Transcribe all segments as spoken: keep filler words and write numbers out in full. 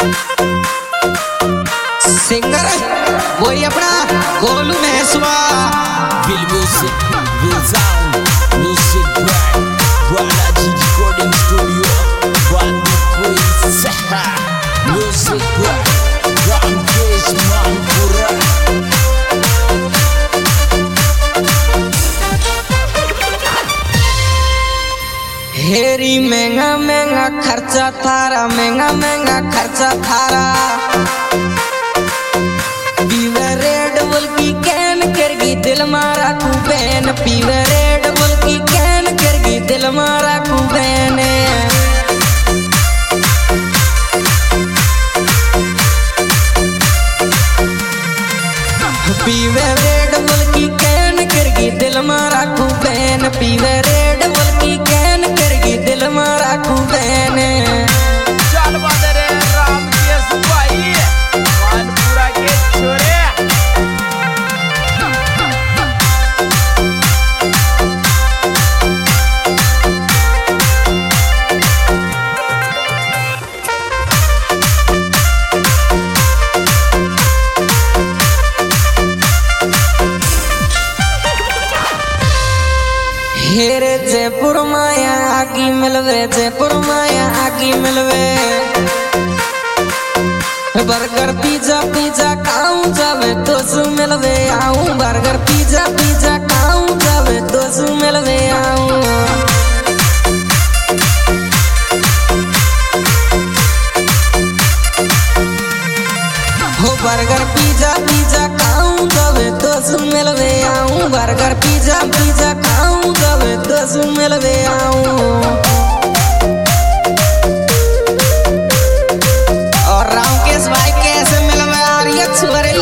Singer वही अपना Golu महसवा Feel music, feel sound, music brand, Balaji Recording Studio, Bandi Queen Saha, music brand, Ramkesh Manpura. हेरी महंगा महंगा खर्चा थारा, महंगा महंगा खर्चा थारा। पीवे रेड बुल की कैन करगी दिल मारा कुबैन, पीवे रेड बुल की कैन करगी दिल मारा कुबैन। पीवे रेड बुल की कैन करगी दिल मारा कुबैन, पीवे रेड बुल की कैन करगी दिल मारा कुबैन। चल बदरे रामकेश भाई, मानपुरा के छोरे। हेरे जयपुर माया आगी मिलवे, जयपुर माया आगी मिलवे। बर्गर पिज्जा पिज्जा खाऊं जावे तो सु मिलवे आऊं, बर्गर पिज्जा पिज्जा खाऊं जावे तो सु मिलवे आऊं। हो बर्गर पिज्जा पिज्जा खाऊं जावे तो सु मिलवे आऊं, बर्गर पिज्जा पिज्जा खाऊं जावे तो सु मिलवे आऊं। और रामकेश भाई कैसे मिलवे आ रही है छोरी।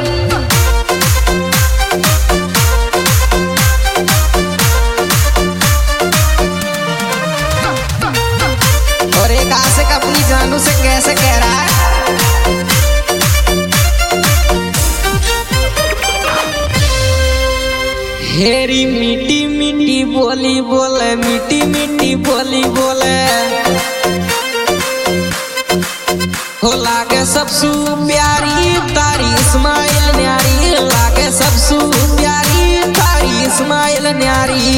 और एक आशिक अपनी जानू से कैसे कह रहा है। हेरी मीठी मीठी बोली बोले, मीठी मीठी बोली बोले। हो लागे सबसु प्यारी तारी इस्माइल न्यारी, लागे सबसु प्यारी तारी इस्माइल न्यारी।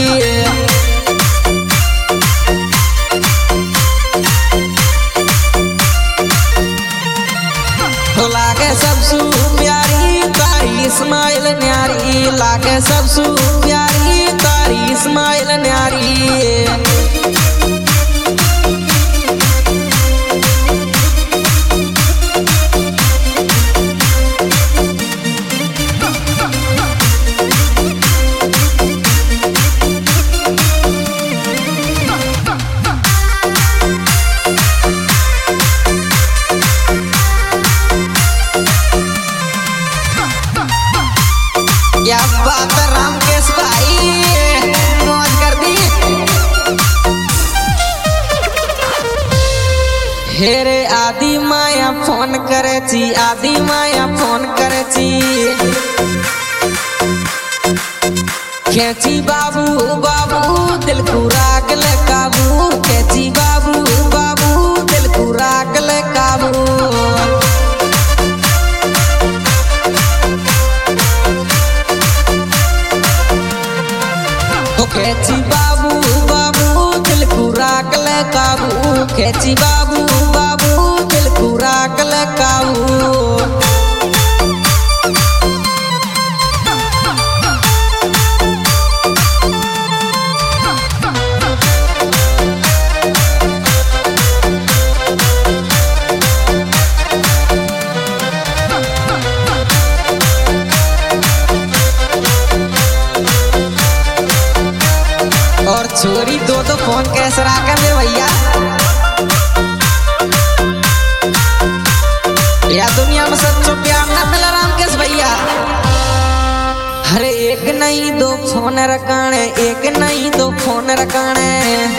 हो लागे सबसु प्यारी तारी इस्माइल न्यारी, लागे सबसु प्यारी तारी इस्माइल न्यारी। क्या बात है रामकेश भाई, मौज कर दी। हेरे आदि माया फोन करे छी, आदि माया फोन करे छी। खेची बाबू बाबू दिल को राग ले काबू, खेची बाबू बाबू दिल को राग ले काबू। खेची बाबू बाबू दिल को राग ले काबू, खेची बाबू बाबू दिल को राग ले काबू। और छोरी दो दो फोन कैसे रखा मेरे भैया। या दुनिया में सच्चो प्यार ना मिला रामकेश भैया। अरे एक नहीं दो फोन रखाने, एक नहीं दो फोन रखाने।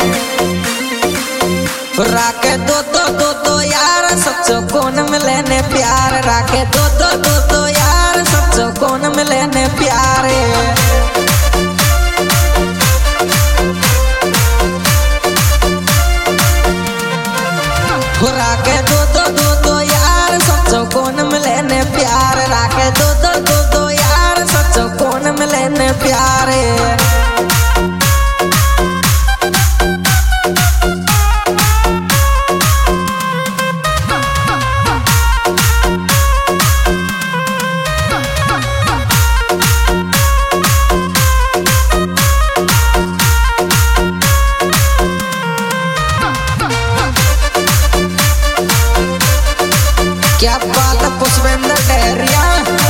राके दो दो दो दो यार सच्चो कौन मिले ने प्यार, राके दो दो दो दो यार सच्चो कौन मिले ने प्यार। राके दो दो दो दो यार क्या बात है पुष्पेंद्र डहरिया।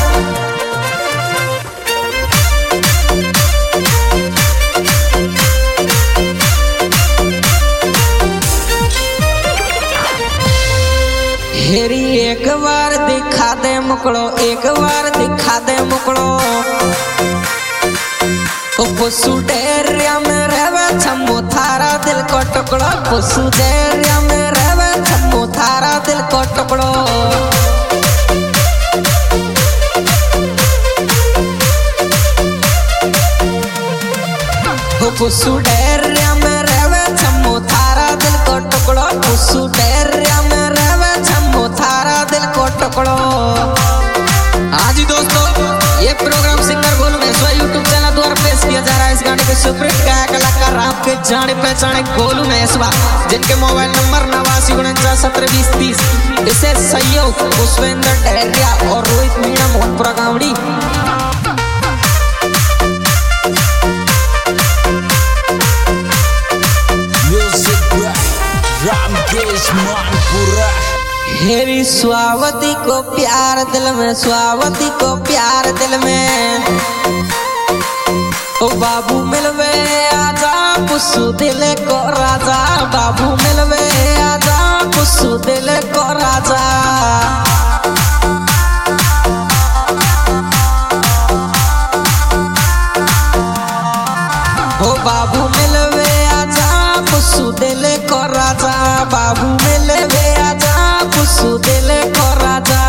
हेरी एक बार दिखा दे मुकड़ो, एक बार दिखा दे मुकड़ो। ओ पुसु डेरिया में रहवे छम्मो थारा दिल को टुकड़ो, पुसु डेरिया में रहवे छम्मो थारा दिल को टुकड़ो। ओ पुसु डेरिया में रहवे छम्मो थारा दिल को टुकड़ो, पुसु डेरिया में रहवे छम्मो थारा दिल को टुकड़ो। हाँ जी दोस्तों, ये programme singer Golu Maheshwar YouTube channel द्वारा पेश किया जा रहा है। इस गाने के सुपरहिट गायक कलाकार राम के जाने पहचाने गोलू महेश्वर, जिनके मोबाइल नंबर नवासी उनचास सत्रह बीस तीस। इसे सहयोग पुष्पेंद्र डहरिया और रोहित मीणा मोहनपुरा गावड़ी। हेरी स्वावती को प्यार दिल में, स्वावती को प्यार दिल में। ओ बाबू मिलवे आजा पुसु दिल को राजा, बाबू मिलवे आजा पुसु दिल को राजा। ओ बाबू मिलवे आजा पुसु दिल को राजा, बाबू मिलवे आजा पुसु दिल को राजा।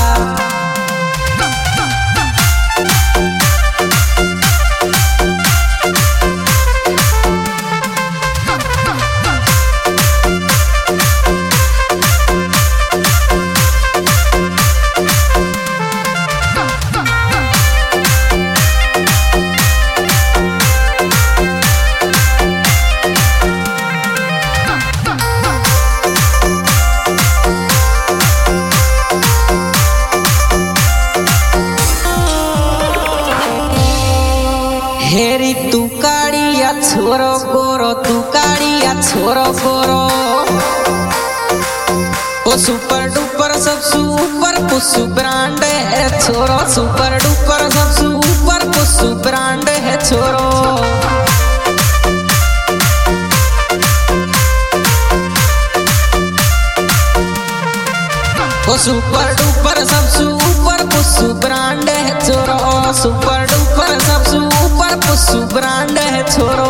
हेरी तू काड़िया छोरो गोरो, तू काड़िया छोरो गोरो। ओ सुपर डुपर सबसे ऊपर पुसु ब्रांड है छोरो, सुपर डुपर सबसे ऊपर पुसु ब्रांड है छोरो। ओ सुपर डुपर सबसे ऊपर पुसु ब्रांड है छोरो, सुपर डुपर सबसे ऊपर पुसु ब्रांड है छोरो।